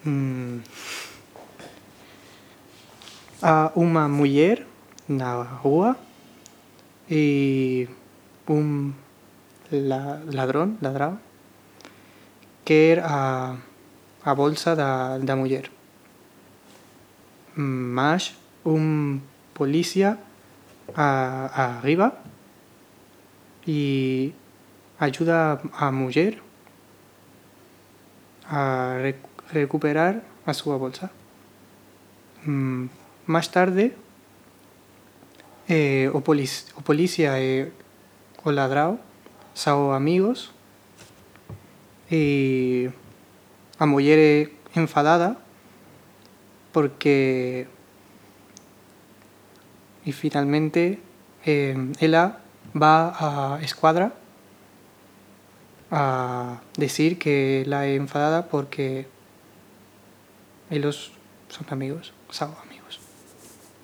a uma mulher na rua e ladrão quer a bolsa da mulher. Mas polícia arriba e ajuda a mulher a recuperar a sua bolsa. Mais tarde, o polícia e o ladrão são amigos e a mulher é enfadada porque y finalmente ella va a escuadra a decir que la he enfadada porque ellos son amigos.